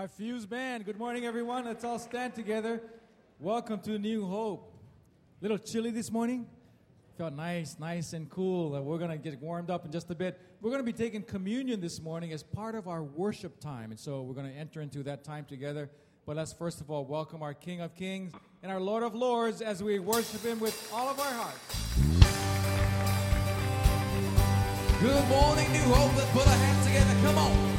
our Fuse Band. Good morning, everyone. Let's all stand together. Welcome to New Hope. Little chilly this morning. Felt nice and cool. We're going to get warmed up in just a bit. We're going to be taking communion this morning as part of our worship time. And so we're going to enter into that time together. But let's first of all welcome our King of Kings and our Lord of Lords as we worship Him with all of our hearts. Good morning, New Hope. Let's put our hands together. Come on.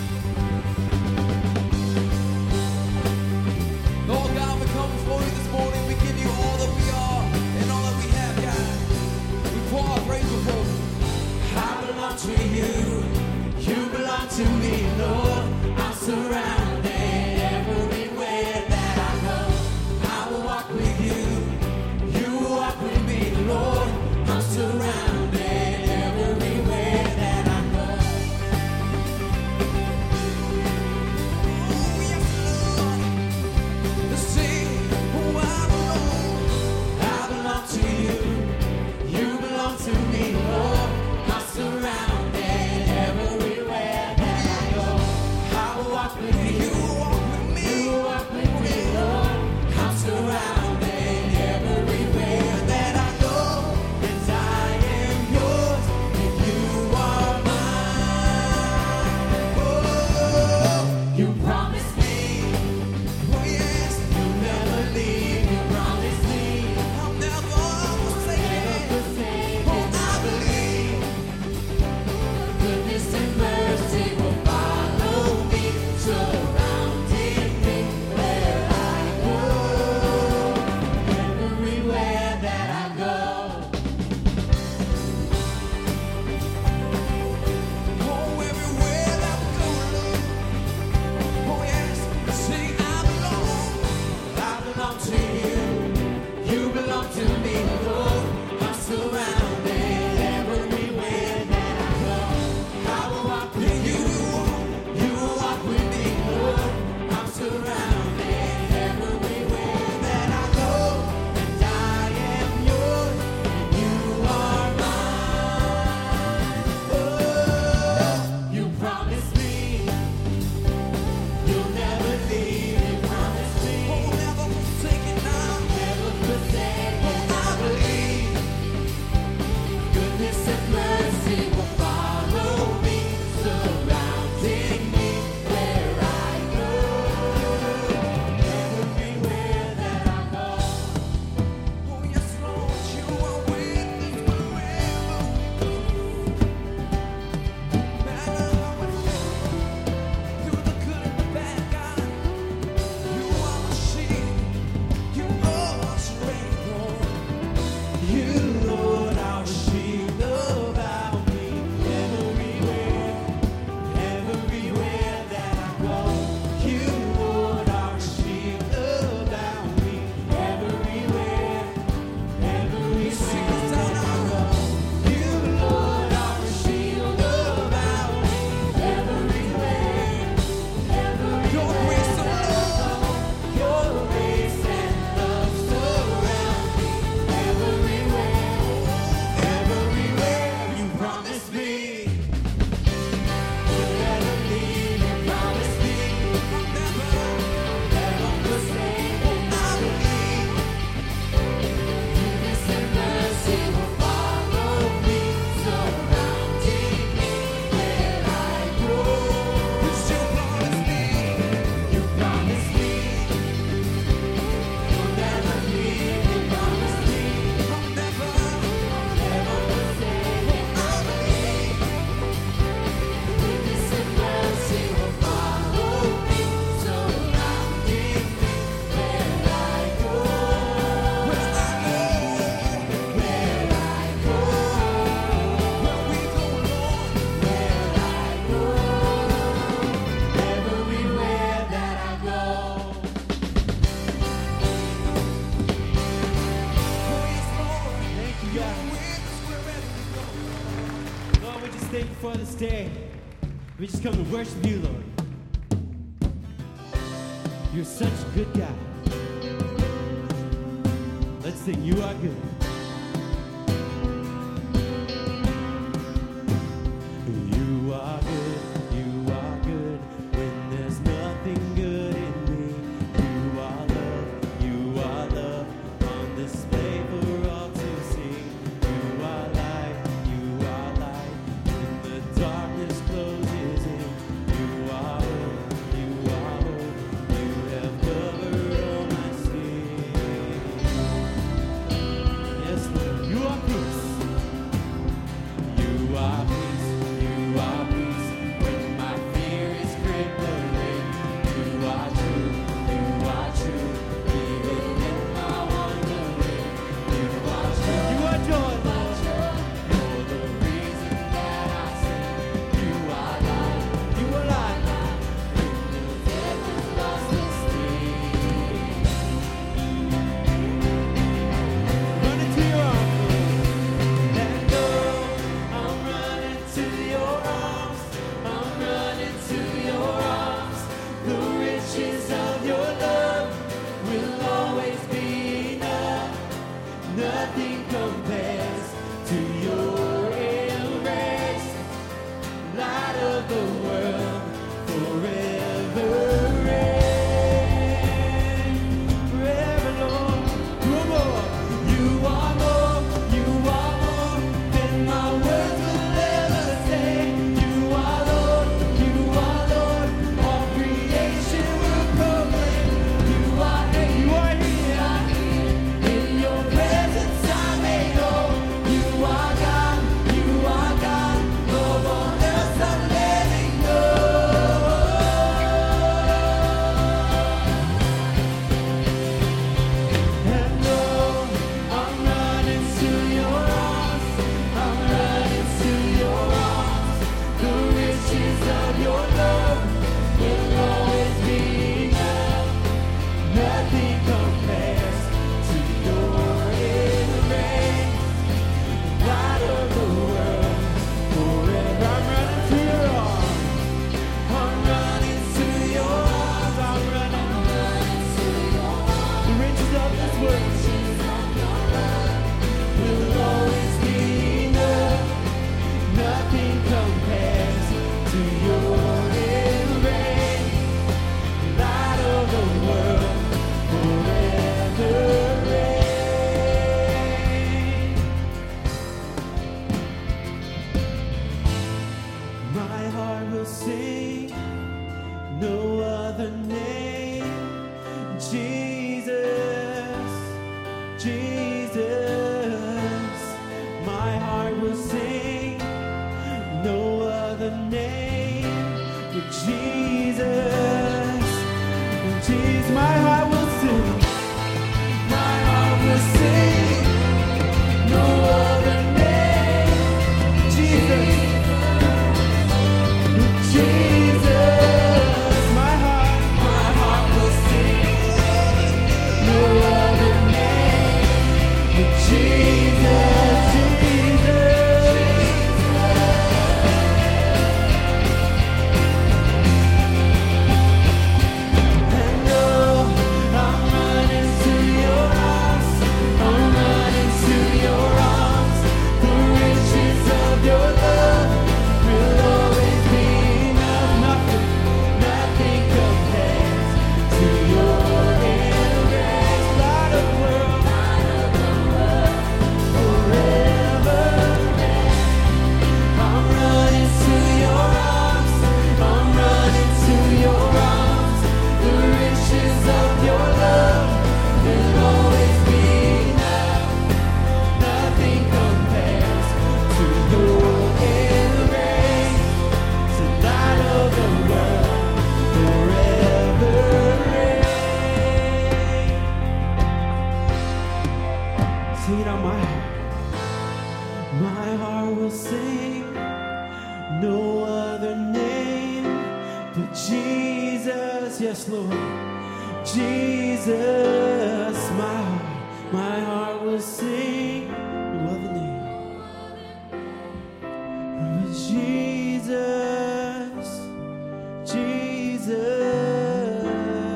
Lord God, we come before you this morning. We give you all that we are and all that we have, God. We pour our praise before you. I belong to you. You belong to me, Lord. I'm surrounded everywhere that I go. I will walk with you. You will walk with me, Lord. I'm surrounded everywhere that I go. Oh, yes, Lord. Let's sing. Oh, I belong to you. You belong to me, Lord. I'm surrounded everywhere that I go. I will walk with you. You walk with me. You will walk with me, Lord. I'm surrounded everywhere that I go. And I am yours, and you are mine. Oh, you promised me Oh, yes. you'll never leave. You promised me I'll never forsake never you. forsake. Oh, And I believe goodness and mercy will follow me, surrounding me where I go, everywhere that I go. Oh, everywhere that we go, Lord. Oh, yes. Sing, I belong to you. You belong to me, Lord. I'm surrounded everywhere that I go. I will walk with you. You will walk with me, Lord. I'm surrounded everywhere that I go. And I am yours, and you are mine. Oh, you promised me you'll never leave. You promised me will never forsake you now. never forsake. And I believe goodness and mercy will follow me, surrounding me where I go, everywhere that I go. Oh, yes, Lord, you are with us wherever we go. No matter how it feels, through the good and the bad, God, you are my shield. You are my strength, Lord. You, Lord, are a shield about me, everywhere that I go. You, Lord, are a shield about me, everywhere that I go. You, Lord, are a shield about me, everywhere Your grace that I go. Your grace and love surround me, everywhere. You promised me you'll never leave. You promised me never forsake. And I believe goodness and mercy will follow me, surrounding me where I go. You still promise me. You promised me you'll never leave. You promised me I'll never forsake. And I believe goodness and mercy will follow me, surrounding me where I go, where I go, where we go, Lord. where I go, everywhere that I go. Oh, yes, Lord. Thank you, You're God. with us wherever we go. Lord, we just thank you for this day. We just come to worship you, Lord. You're such a good God. Let's sing, you are good. You are good when there's nothing good. sing it out my heart. My heart will sing no other name but Jesus, yes, Lord. Jesus, my heart will sing no other name but Jesus, Jesus.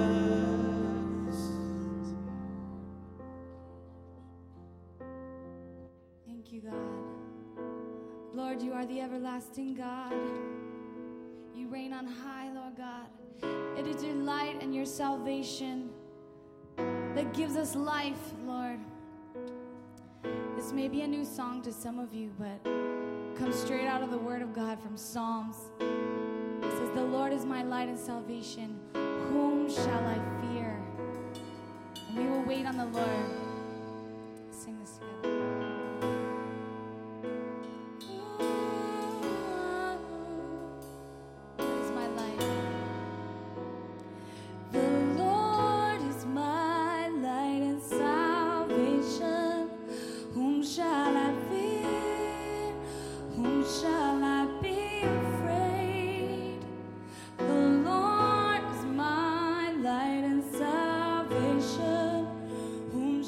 Thank you, God. Lord, you are the everlasting God. You reign on high, Lord God. It is your light and your salvation that gives us life, Lord. This may be a new song to some of you, but comes straight out of the Word of God from Psalms. It says, the Lord is my light and salvation. Whom shall I fear? And we will wait on the Lord. Sing this together. Whom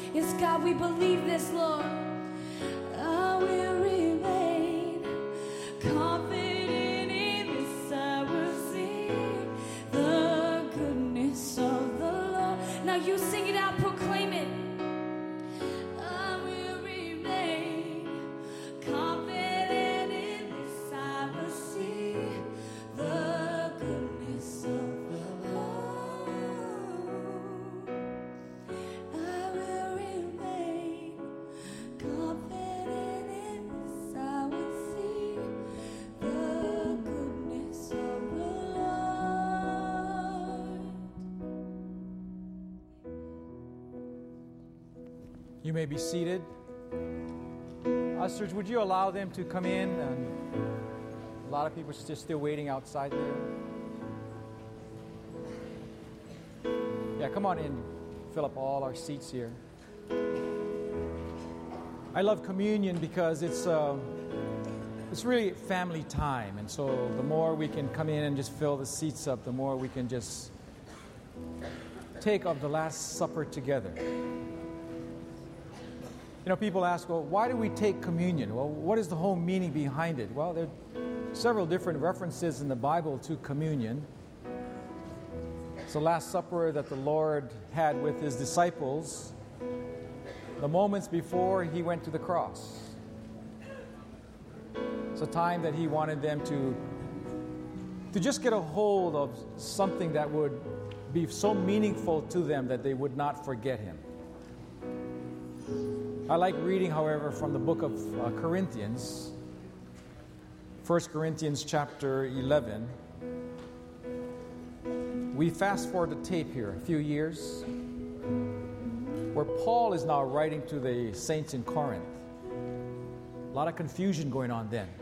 Yes, God, we believe this, Lord. I will remain confident in this. I will sing the goodness of the Lord. Now you sing it out, proclaim it. I will remain confident in this. I will see the goodness of the Lord. I will remain confident in this. I will see the goodness of the Lord. You may be seated. Ushers, would you allow them to come in? And a lot of people are still waiting outside there. Yeah, come on in. Fill up all our seats here. I love communion because it's really family time. And so the more we can come in and just fill the seats up, the more we can just take of the Last Supper together. You know, people ask, well, why do we take communion? Well, what is the whole meaning behind it? Well, there are several different references in the Bible to communion. It's the Last Supper that the Lord had with His disciples the moments before He went to the cross. It's a time that He wanted them to just get a hold of something that would be so meaningful to them that they would not forget Him. I like reading, however, from the book of Corinthians, 1 Corinthians chapter 11. We fast forward the tape here a few years, where Paul is now writing to the saints in Corinth. A lot of confusion going on then.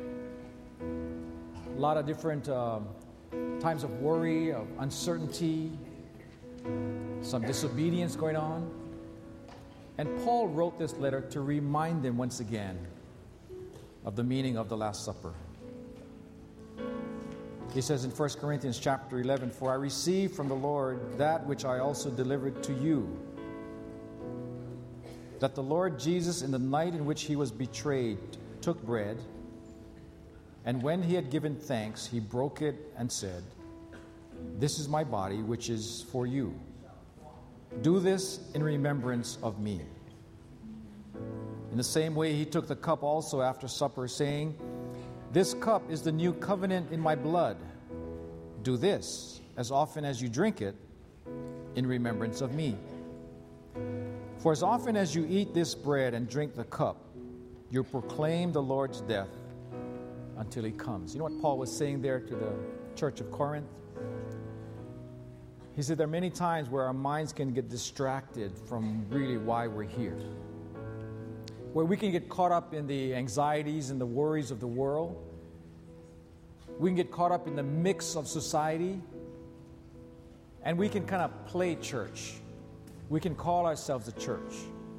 A lot of different times of worry, of uncertainty, some disobedience going on. And Paul wrote this letter to remind them once again of the meaning of the Last Supper. He says in 1 Corinthians chapter 11, "For I received from the Lord that which I also delivered to you, that the Lord Jesus, in the night in which He was betrayed, took bread, and when He had given thanks, He broke it and said, 'This is my body, which is for you. Do this in remembrance of me.' In the same way, He took the cup also after supper, saying, 'This cup is the new covenant in my blood. Do this as often as you drink it in remembrance of me. For as often as you eat this bread and drink the cup, you proclaim the Lord's death until He comes.'" You know what Paul was saying there to the church of Corinth? He said there are many times where our minds can get distracted from really why we're here. Where we can get caught up in the anxieties and the worries of the world. We can get caught up in the mix of society. And we can kind of play church. We can call ourselves a church.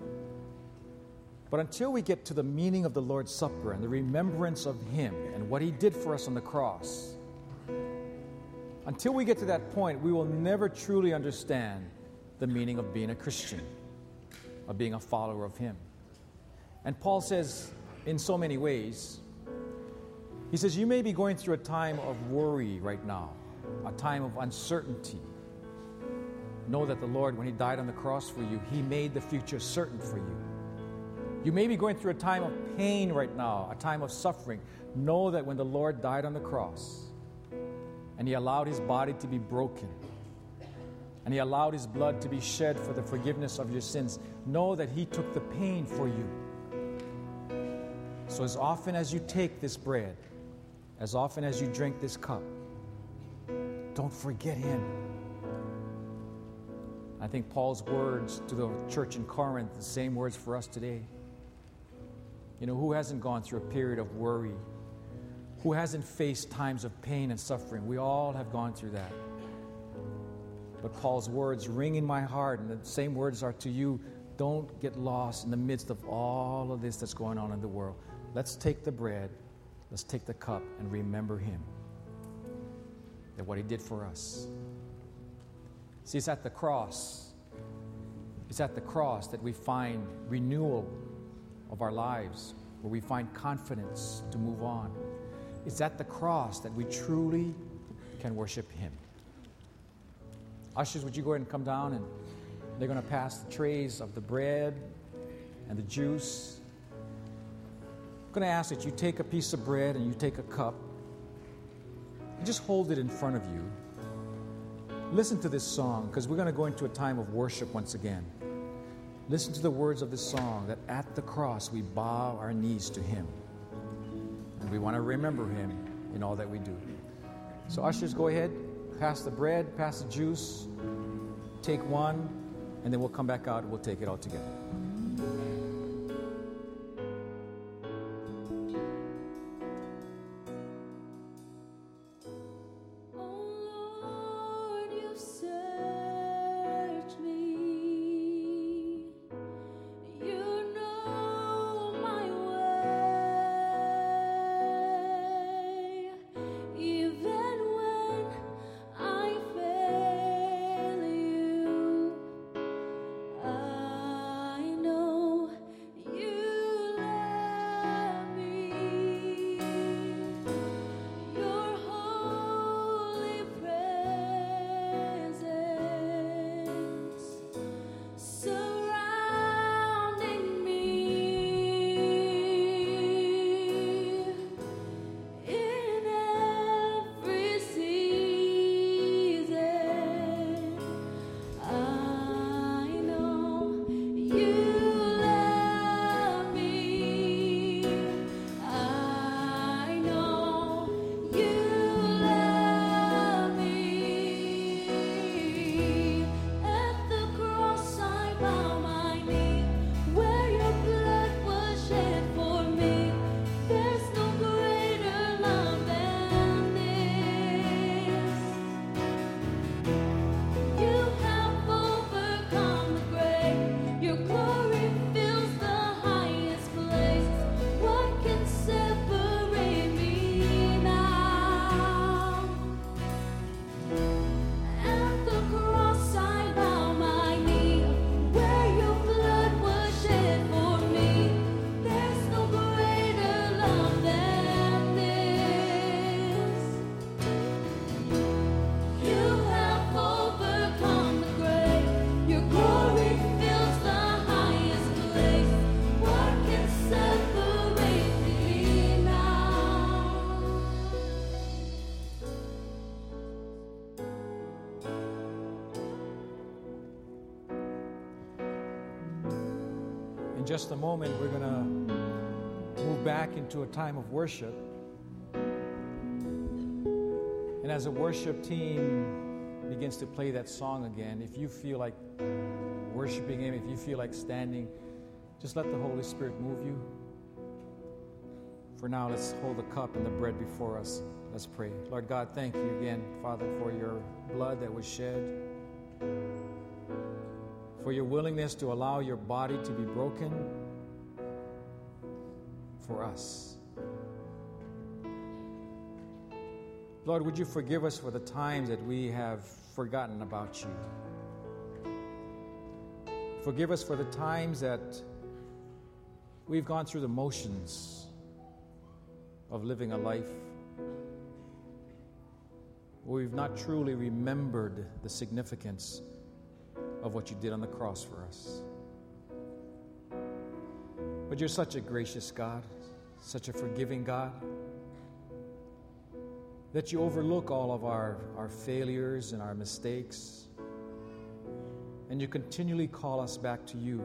But until we get to the meaning of the Lord's Supper and the remembrance of Him and what He did for us on the cross, until we get to that point, we will never truly understand the meaning of being a Christian, of being a follower of Him. And Paul says, in so many ways, he says, you may be going through a time of worry right now, a time of uncertainty. Know that the Lord, when He died on the cross for you, He made the future certain for you. You may be going through a time of pain right now, a time of suffering. Know that when the Lord died on the cross, and He allowed His body to be broken, and He allowed His blood to be shed for the forgiveness of your sins, know that He took the pain for you. So as often as you take this bread, as often as you drink this cup, don't forget Him. I think Paul's words to the church in Corinth, the same words for us today. You know, who hasn't gone through a period of worry? Who hasn't faced times of pain and suffering? We all have gone through that. But Paul's words ring in my heart, and the same words are to you. Don't get lost in the midst of all of this that's going on in the world. Let's take the bread, let's take the cup, and remember Him, that what He did for us. See, it's at the cross It's at the cross that we find renewal of our lives, where we find confidence to move on. It's at the cross that we truly can worship Him. Ushers, would you go ahead and come down, and they're going to pass the trays of the bread and the juice. I'm going to ask that you take a piece of bread and you take a cup and just hold it in front of you. Listen to this song, because we're going to go into a time of worship once again. Listen to the words of this song, that at the cross we bow our knees to Him. And we want to remember Him in all that we do. So ushers, go ahead, pass the bread, pass the juice, take one, and then we'll come back out and we'll take it all together. In just a moment, we're going to move back into a time of worship. And as a worship team begins to play that song again, if you feel like worshiping Him, if you feel like standing, just let the Holy Spirit move you. For now, let's hold the cup and the bread before us. Let's pray. Lord God, thank you again, Father, for your blood that was shed, for your willingness to allow your body to be broken for us. Lord, would you forgive us for the times that we have forgotten about you? Forgive us for the times that we've gone through the motions of living a life where we've not truly remembered the significance of what you did on the cross for us. But you're such a gracious God, such a forgiving God, that you overlook all of our failures and our mistakes, and you continually call us back to you.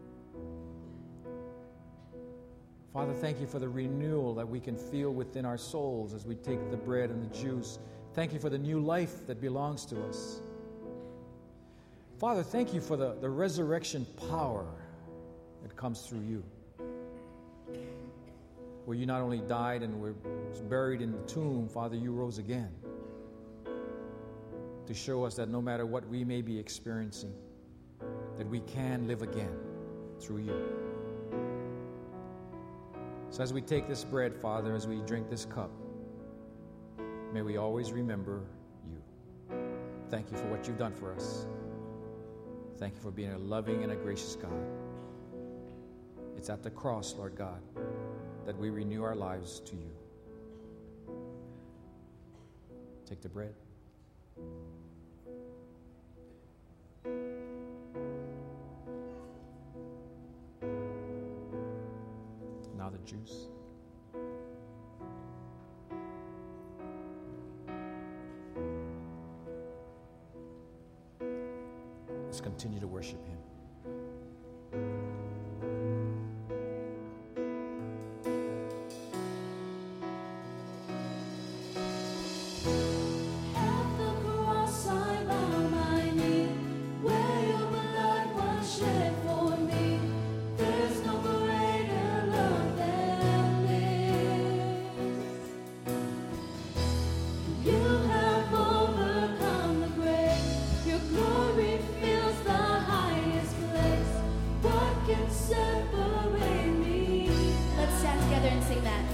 Father, thank you for the renewal that we can feel within our souls as we take the bread and the juice. Thank you for the new life that belongs to us. Father, thank you for the resurrection power that comes through you, where you not only died and were buried in the tomb, Father, you rose again to show us that no matter what we may be experiencing, that we can live again through you. So as we take this bread, Father, as we drink this cup, may we always remember you. Thank you for what you've done for us. Thank you for being a loving and a gracious God. It's at the cross, Lord God, that we renew our lives to you. Take the bread. Now the juice. Let's continue to worship him. At the cross I bow my knee, where your blood was shed for me. There's no greater love than this. You have overcome the grave. Your glory fills the highest place. What can separate me? Let's stand together and sing that.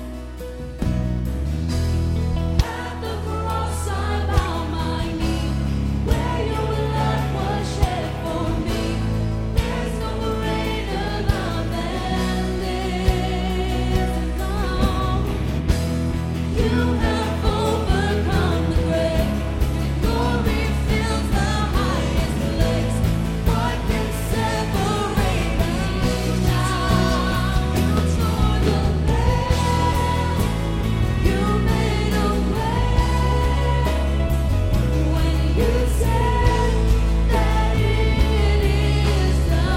At the cross I bow my knee, where your blood was shed for me. There's no greater love than this. No. You have overcome the grave. Glory fills the highest place. What can separate me now? You tore the veil. You made a way when you said that it is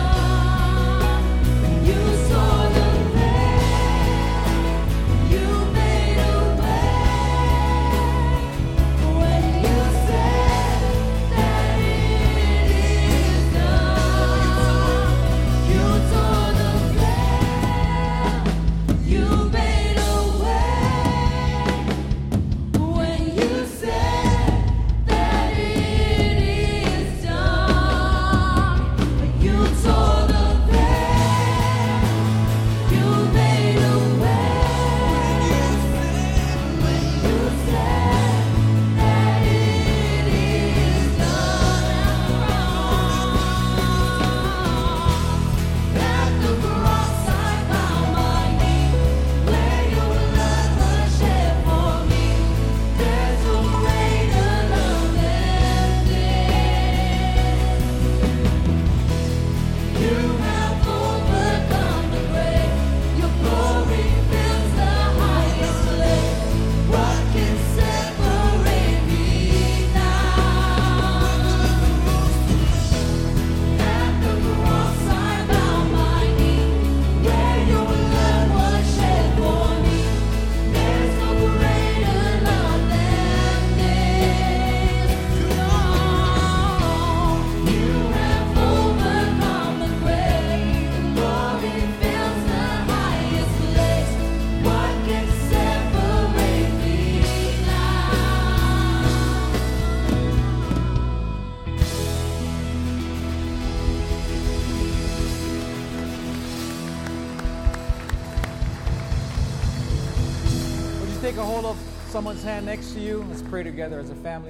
done. You tore the veil. You made a way when you said that it is done. You tore the veil. You made a way when you said that it is done. You tore the veil. You made a way when you said that it is done. At the cross I bow my knee, where your blood was shed for me. There's no greater love than this. You have overcome the grave. Your glory fills the highest place. What can separate me now? At the cross I bow my knee, where your blood was shed for me. There's no greater love than this. No, you have overcome the grave. Glory fills the highest place. What can separate me now? Would you take a hold of someone's hand next to you? Let's pray together as a family.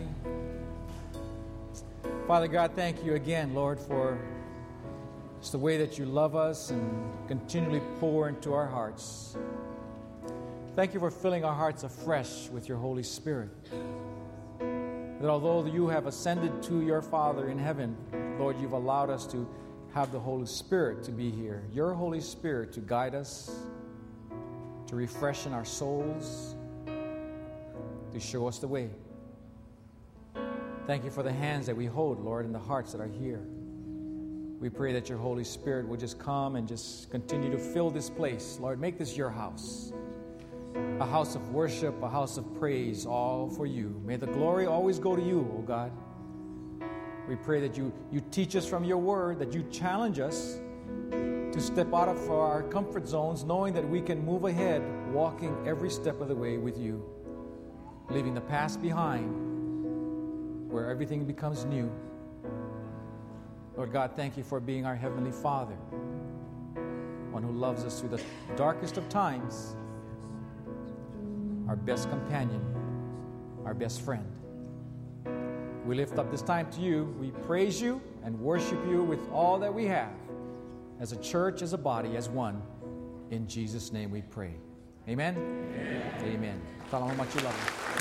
Father God, thank you again, Lord, for just the way that you love us and continually pour into our hearts. Thank you for filling our hearts afresh with your Holy Spirit. That although you have ascended to your Father in heaven, Lord, you've allowed us to have the Holy Spirit to be here. Your Holy Spirit to guide us, to refresh in our souls, to show us the way. Thank you for the hands that we hold, Lord, and the hearts that are here. We pray that your Holy Spirit will just come and just continue to fill this place. Lord, make this your house. A house of worship, a house of praise, all for you. May the glory always go to you, O God. We pray that you teach us from your word, that you challenge us to step out of our comfort zones, knowing that we can move ahead, walking every step of the way with you, leaving the past behind, where everything becomes new. Lord God, thank you for being our Heavenly Father, one who loves us through the darkest of times, our best companion, our best friend. We lift up this time to you. We praise you and worship you with all that we have. As a church, as a body, as one. In Jesus' name we pray. Amen? Amen. Amen. Tell them how much you love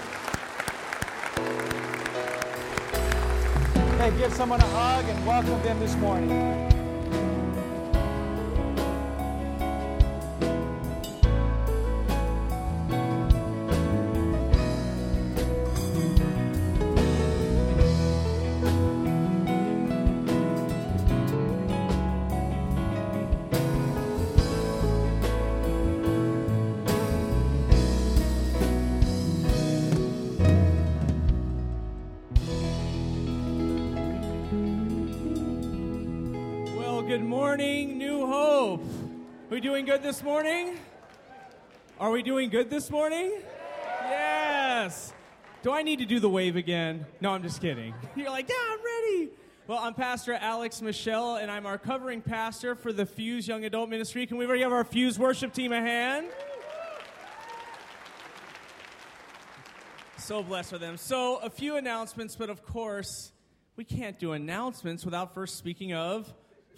them. Hey, give someone a hug and welcome them this morning. Good morning, New Hope. We doing good this morning? Are we doing good this morning? Yes. Do I need to do the wave again? No, I'm just kidding. You're like, yeah, I'm ready. Well, I'm Pastor Alex Michelle, and I'm our covering pastor for the Fuse Young Adult Ministry. Can we already give our Fuse worship team a hand? So blessed with them. So, a few announcements, but of course, we can't do announcements without first speaking of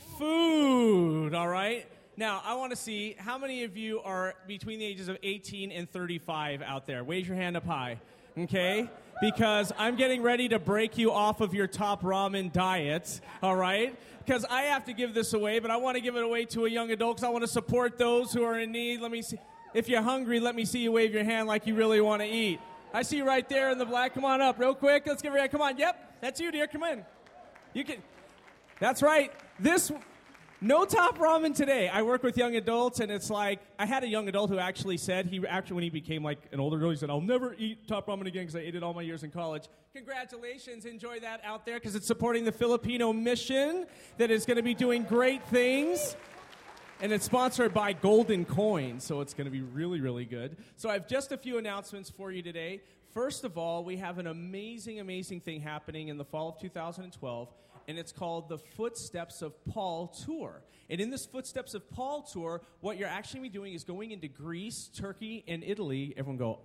food, all right? Now, I want to see how many of you are between the ages of 18 and 35 out there. Raise your hand up high, okay? Because I'm getting ready to break you off of your top ramen diet, all right? Because I have to give this away, but I want to give it away to a young adult because I want to support those who are in need. Let me see. If you're hungry, let me see you wave your hand like you really want to eat. I see you right there in the black. Come on up real quick. Let's give her a hand. Come on. Yep, that's you, dear. Come in. You can. That's right. No top ramen today. I work with young adults, and it's like, I had a young adult who actually said, when he became like an older adult, he said, I'll never eat top ramen again because I ate it all my years in college. Congratulations. Enjoy that out there because it's supporting the Filipino mission that is going to be doing great things. And it's sponsored by Golden Coin, so it's going to be really, really good. So I have just a few announcements for you today. First of all, we have an amazing, amazing thing happening in the fall of 2012. And it's called the Footsteps of Paul Tour. And in this Footsteps of Paul Tour, what you're actually doing is going into Greece, Turkey, and Italy. Everyone go,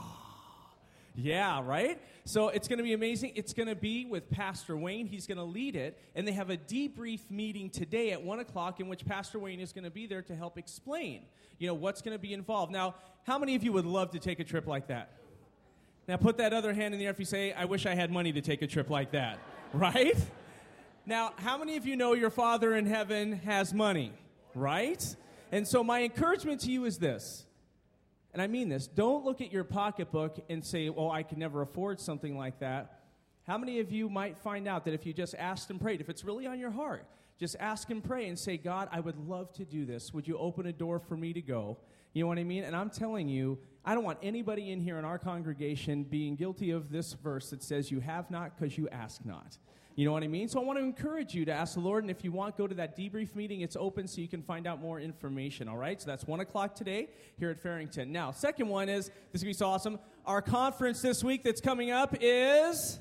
yeah, right? So it's going to be amazing. It's going to be with Pastor Wayne. He's going to lead it. And they have a debrief meeting today at 1 o'clock in which Pastor Wayne is going to be there to help explain, what's going to be involved. Now, how many of you would love to take a trip like that? Now, put that other hand in the air if you say, I wish I had money to take a trip like that, right? Now, how many of you know your Father in heaven has money, right? And so my encouragement to you is this, and I mean this, don't look at your pocketbook and say, well, I can never afford something like that. How many of you might find out that if you just asked and prayed, if it's really on your heart, just ask and pray and say, God, I would love to do this. Would you open a door for me to go? You know what I mean? And I'm telling you, I don't want anybody in here in our congregation being guilty of this verse that says you have not because you ask not. You know what I mean? So I want to encourage you to ask the Lord, and if you want, go to that debrief meeting. It's open so you can find out more information, all right? So that's 1 o'clock today here at Farrington. Now, second one is, this is going to be so awesome, our conference this week that's coming up is...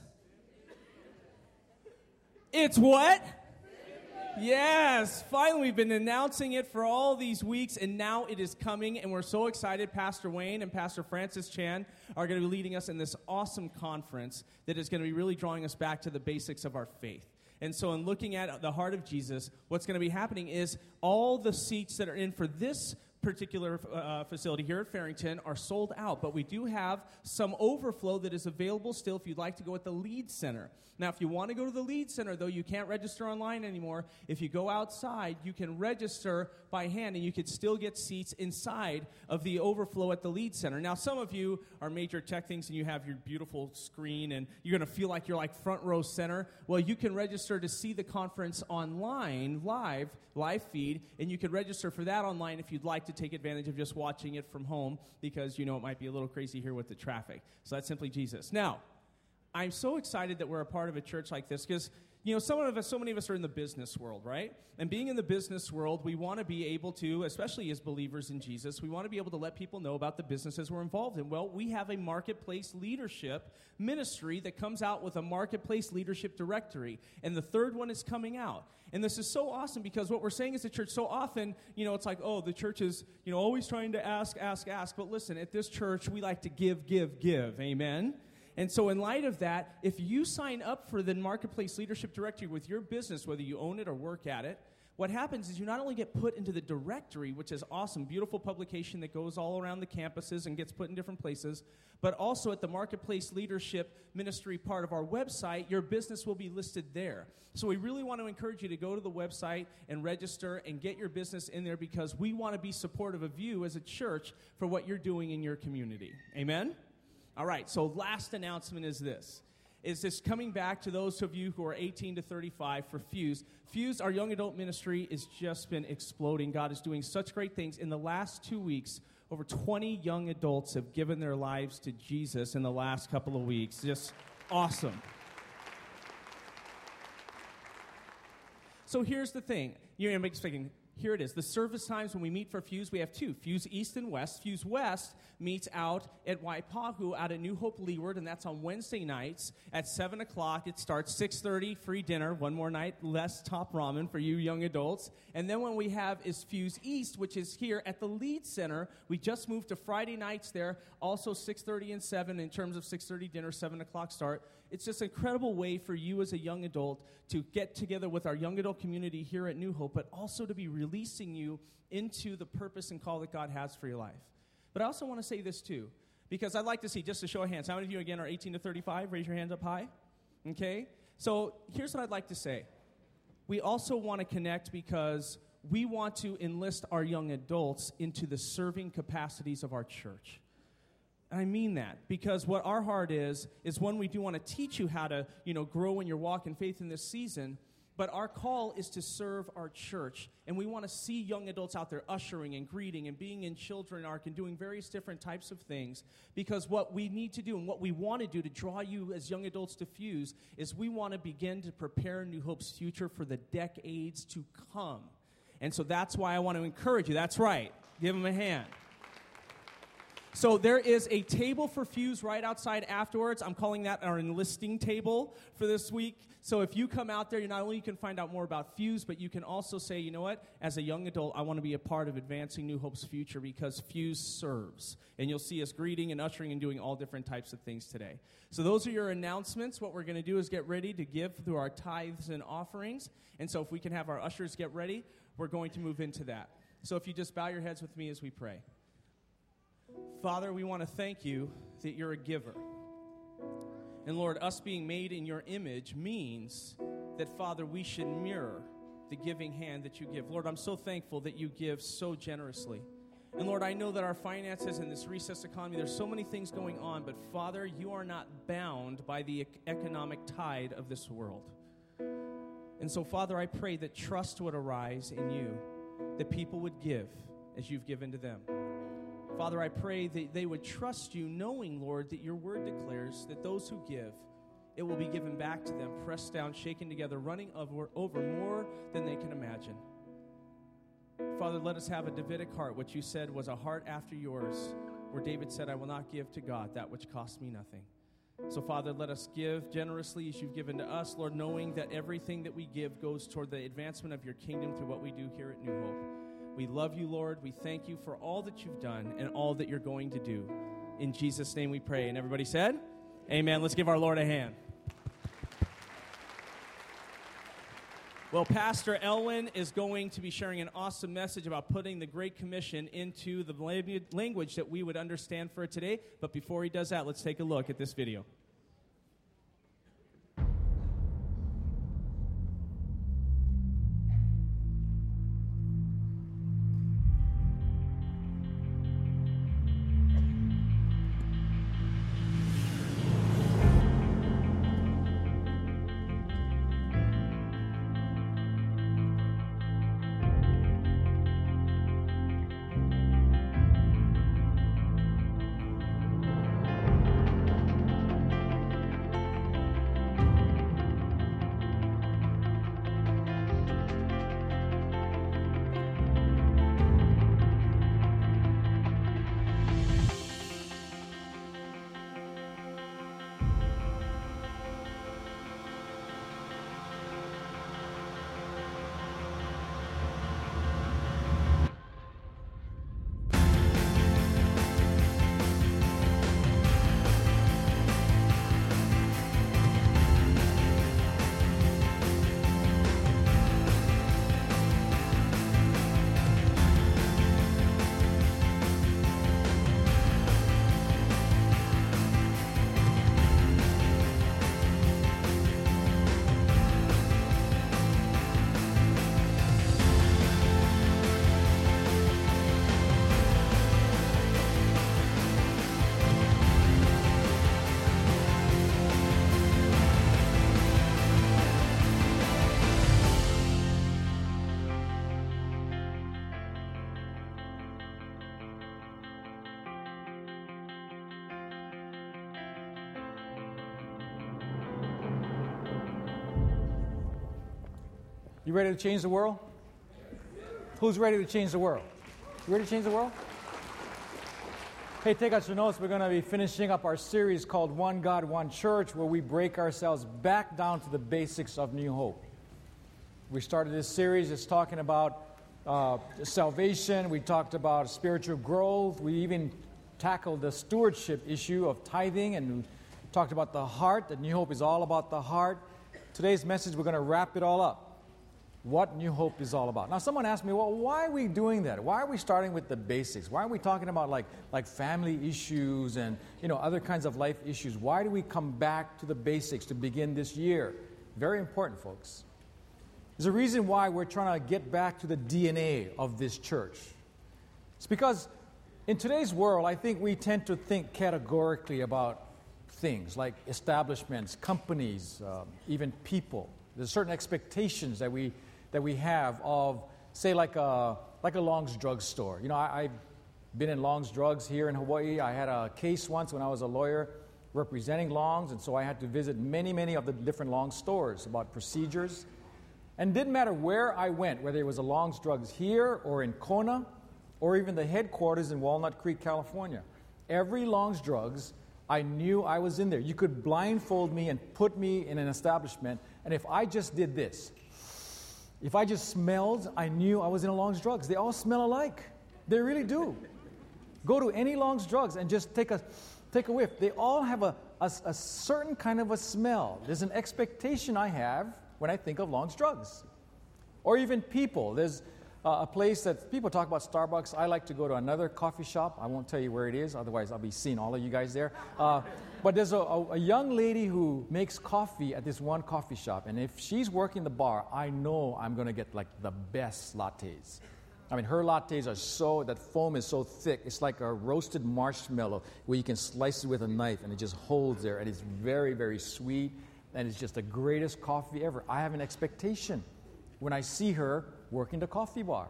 It's what? Yes, finally, we've been announcing it for all these weeks, and now it is coming, and we're so excited. Pastor Wayne and Pastor Francis Chan are going to be leading us in this awesome conference that is going to be really drawing us back to the basics of our faith. And so in looking at the heart of Jesus, what's going to be happening is all the seats that are in for this particular facility here at Farrington are sold out, but we do have some overflow that is available still if you'd like to go at the Lead Center. Now, if you want to go to the Lead Center, though, you can't register online anymore. If you go outside, you can register by hand, and you could still get seats inside of the overflow at the Lead Center. Now, some of you are major tech things, and you have your beautiful screen, and you're going to feel like you're like front row center. Well, you can register to see the conference online, live feed, and you can register for that online if you'd like to take advantage of just watching it from home because it might be a little crazy here with the traffic. So that's Simply Jesus. Now, I'm so excited that we're a part of a church like this because, so many of us are in the business world, right? And being in the business world, we want to be able to, especially as believers in Jesus, we want to be able to let people know about the businesses we're involved in. Well, we have a marketplace leadership ministry that comes out with a marketplace leadership directory. And the third one is coming out. And this is so awesome because what we're saying as a church so often, it's like, oh, the church is, always trying to ask. But listen, at this church, we like to give. Amen? And so in light of that, if you sign up for the Marketplace Leadership Directory with your business, whether you own it or work at it, what happens is you not only get put into the directory, which is awesome, beautiful publication that goes all around the campuses and gets put in different places, but also at the Marketplace Leadership Ministry part of our website, your business will be listed there. So we really want to encourage you to go to the website and register and get your business in there because we want to be supportive of you as a church for what you're doing in your community. Amen? All right, so last announcement is this. Is this coming back to those of you who are 18 to 35 for Fuse. Fuse, our young adult ministry, has just been exploding. God is doing such great things. In the last 2 weeks, over 20 young adults have given their lives to Jesus in the last couple of weeks. Just awesome. So here's the thing. You're expecting, here it is. The service times when we meet for Fuse, we have two. Fuse East and West. Fuse West meets out at Waipahu out at New Hope Leeward, and that's on Wednesday nights at 7 o'clock. It starts 6:30, free dinner, one more night, less top ramen for you young adults. And then when we have is Fuse East, which is here at the Lead Center. We just moved to Friday nights there, also 6:30 and 7 in terms of 6:30 dinner, 7 o'clock start. It's just an incredible way for you as a young adult to get together with our young adult community here at New Hope, but also to be releasing you into the purpose and call that God has for your life. But I also want to say this too, because I'd like to see, just a show of hands, how many of you again are 18 to 35? Raise your hands up high. Okay? So here's what I'd like to say. We also want to connect because we want to enlist our young adults into the serving capacities of our church. And I mean that because what our heart is one, we do want to teach you how to, grow in your walk in faith in this season. But our call is to serve our church. And we want to see young adults out there ushering and greeting and being in Children Arc and doing various different types of things. Because what we need to do and what we want to do to draw you as young adults to Fuse is we want to begin to prepare New Hope's future for the decades to come. And so that's why I want to encourage you. That's right. Give them a hand. So there is a table for Fuse right outside afterwards. I'm calling that our enlisting table for this week. So if you come out there, not only you can find out more about Fuse, but you can also say, you know what, as a young adult, I want to be a part of advancing New Hope's future because Fuse serves. And you'll see us greeting and ushering and doing all different types of things today. So those are your announcements. What we're going to do is get ready to give through our tithes and offerings. And so if we can have our ushers get ready, we're going to move into that. So if you just bow your heads with me as we pray. Father, we want to thank you that you're a giver. And Lord, us being made in your image means that, Father, we should mirror the giving hand that you give. Lord, I'm so thankful that you give so generously. And Lord, I know that our finances in this recessed economy, there's so many things going on, but Father, you are not bound by the economic tide of this world. And so, Father, I pray that trust would arise in you, that people would give as you've given to them. Father, I pray that they would trust you, knowing, Lord, that your word declares that those who give, it will be given back to them, pressed down, shaken together, running over more than they can imagine. Father, let us have a Davidic heart. What you said was a heart after yours, where David said, I will not give to God that which costs me nothing. So, Father, let us give generously as you've given to us, Lord, knowing that everything that we give goes toward the advancement of your kingdom through what we do here at New Hope. We love you, Lord. We thank you for all that you've done and all that you're going to do. In Jesus' name we pray. And everybody said, amen. Let's give our Lord a hand. Well, Pastor Elwin is going to be sharing an awesome message about putting the Great Commission into the language that we would understand for today. But before he does that, let's take a look at this video. You ready to change the world? Who's ready to change the world? You ready to change the world? Hey, take out your notes. We're going to be finishing up our series called One God, One Church, where we break ourselves back down to the basics of New Hope. We started this series. It's talking about salvation. We talked about spiritual growth. We even tackled the stewardship issue of tithing, and we talked about the heart, that New Hope is all about the heart. Today's message, we're going to wrap it all up. What New Hope is all about. Now, someone asked me, well, why are we doing that? Why are we starting with the basics? Why are we talking about like family issues and, other kinds of life issues? Why do we come back to the basics to begin this year? Very important, folks. There's a reason why we're trying to get back to the DNA of this church. It's because in today's world, I think we tend to think categorically about things like establishments, companies, even people. There's certain expectations that we have of, say, like a Long's Drug Store. I've been in Long's Drugs here in Hawaii. I had a case once when I was a lawyer representing Long's, and so I had to visit many of the different Long's stores about procedures. And it didn't matter where I went, whether it was a Long's Drugs here or in Kona or even the headquarters in Walnut Creek, California. Every Long's Drugs, I knew I was in there. You could blindfold me and put me in an establishment, and if I just did this, if I just smelled, I knew I was in a Long's Drugs. They all smell alike. They really do. Go to any Long's Drugs and just take a whiff. They all have a certain kind of a smell. There's an expectation I have when I think of Long's Drugs. Or even people. There's a place that people talk about Starbucks. I like to go to another coffee shop. I won't tell you where it is, otherwise I'll be seeing all of you guys there. But there's a young lady who makes coffee at this one coffee shop, and if she's working the bar, I know I'm going to get like the best lattes. I mean, her lattes are that foam is so thick, it's like a roasted marshmallow where you can slice it with a knife and it just holds there, and it's very, very sweet, and it's just the greatest coffee ever. I have an expectation when I see her working the coffee bar.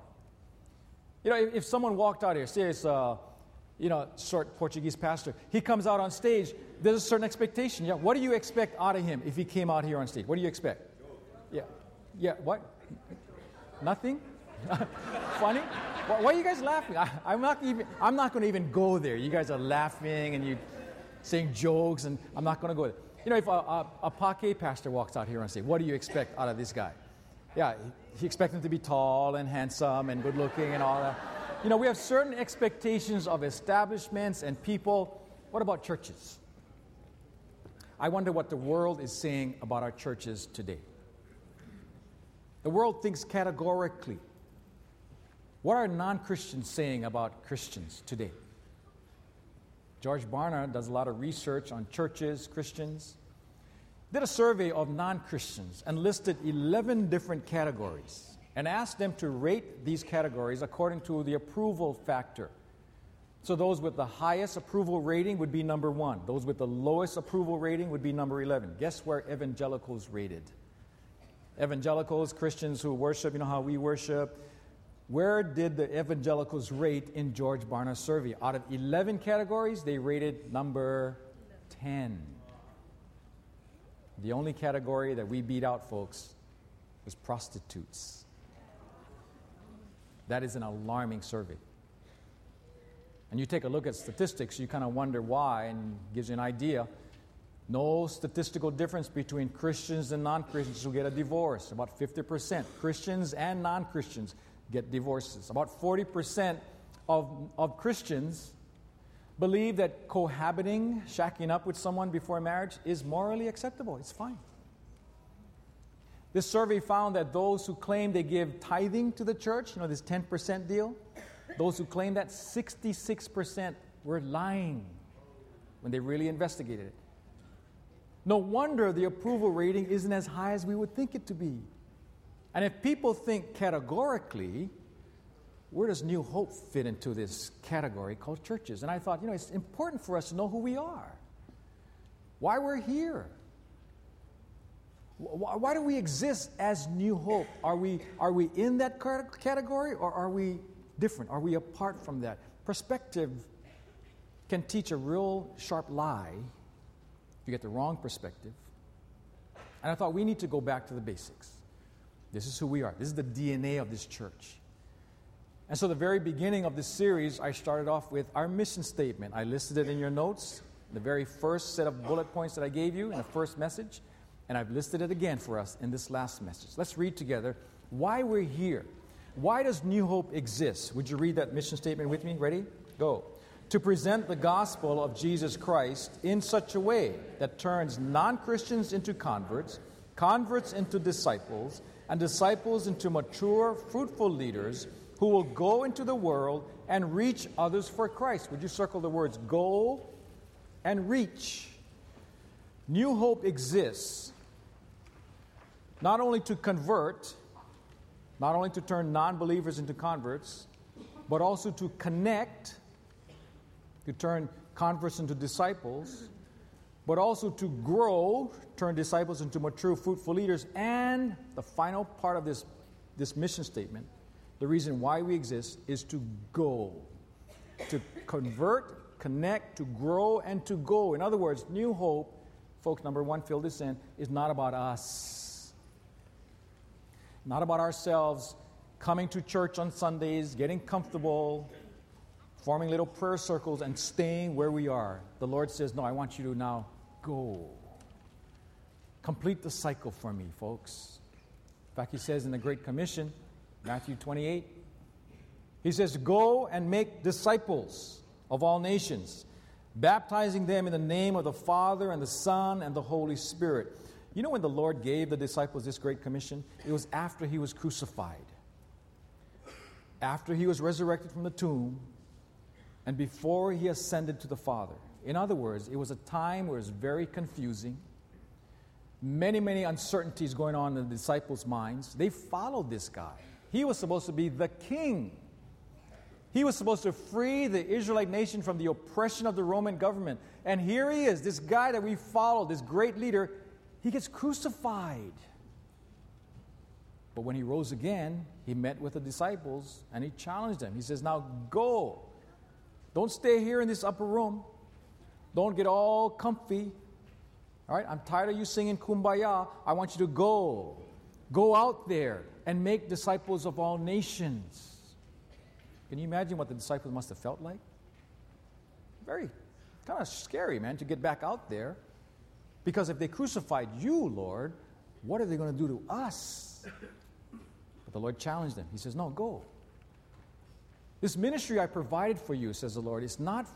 If someone walked out here, say it's short Portuguese pastor, he comes out on stage, there's a certain expectation. Yeah, what do you expect out of him if he came out here on stage? What do you expect? Yeah, what? Nothing? Funny? Why are you guys laughing? I'm not going to even go there. You guys are laughing and you saying jokes, and I'm not going to go there. If a Pake pastor walks out here on stage, what do you expect out of this guy? Yeah, you expect him to be tall and handsome and good-looking and all that. We have certain expectations of establishments and people. What about churches? I wonder what the world is saying about our churches today. The world thinks categorically. What are non-Christians saying about Christians today? George Barna does a lot of research on churches, Christians. Did a survey of non-Christians and listed 11 different categories and asked them to rate these categories according to the approval factor. So those with the highest approval rating would be number 1. Those with the lowest approval rating would be number 11. Guess where evangelicals rated? Evangelicals, Christians who worship, how we worship. Where did the evangelicals rate in George Barna's survey? Out of 11 categories, they rated number 10. The only category that we beat out, folks, was prostitutes. That is an alarming survey. And you take a look at statistics, you kind of wonder why, and it gives you an idea. No statistical difference between Christians and non-Christians who get a divorce. About 50%. Christians and non-Christians get divorces. About 40% of Christians believe that cohabiting, shacking up with someone before marriage is morally acceptable. It's fine. This survey found that those who claim they give tithing to the church, this 10% deal, those who claim that 66% were lying when they really investigated it. No wonder the approval rating isn't as high as we would think it to be. And if people think categorically, where does New Hope fit into this category called churches? And I thought, it's important for us to know who we are, why we're here. Why do we exist as New Hope? Are we in that category, or are we different? Are we apart from that? Perspective can teach a real sharp lie if you get the wrong perspective. And I thought we need to go back to the basics. This is who we are. This is the DNA of this church. And so the very beginning of this series, I started off with our mission statement. I listed it in your notes, the very first set of bullet points that I gave you in the first message, and I've listed it again for us in this last message. Let's read together why we're here. Why does New Hope exist? Would you read that mission statement with me? Ready? Go. To present the gospel of Jesus Christ in such a way that turns non-Christians into converts, converts into disciples, and disciples into mature, fruitful leaders who will go into the world and reach others for Christ. Would you circle the words go and reach? New Hope exists not only to convert, not only to turn non-believers into converts, but also to connect, to turn converts into disciples, but also to grow, turn disciples into mature, fruitful leaders. And the final part of this mission statement, the reason why we exist, is to go. To convert, connect, to grow, and to go. In other words, New Hope, folks, number one, fill this in, is not about us. Not about ourselves coming to church on Sundays, getting comfortable, forming little prayer circles, and staying where we are. The Lord says, no, I want you to now go. Complete the cycle for me, folks. In fact, He says in the Great Commission, Matthew 28, He says, go and make disciples of all nations, baptizing them in the name of the Father and the Son and the Holy Spirit. You know when the Lord gave the disciples this Great Commission? It was after He was crucified, after He was resurrected from the tomb, and before He ascended to the Father. In other words, it was a time where it was very confusing, many, many uncertainties going on in the disciples' minds. They followed this guy. He was supposed to be the king. He was supposed to free the Israelite nation from the oppression of the Roman government. And here He is, this guy that we follow, this great leader. He gets crucified. But when He rose again, He met with the disciples and He challenged them. He says, now go. Don't stay here in this upper room. Don't get all comfy. All right, I'm tired of you singing Kumbaya. I want you to go. Go out there and make disciples of all nations. Can you imagine what the disciples must have felt like? Very kind of scary, man, to get back out there. Because if they crucified you, Lord, what are they going to do to us? But the Lord challenged them. He says, no, go. This ministry I provided for you, says the Lord, is not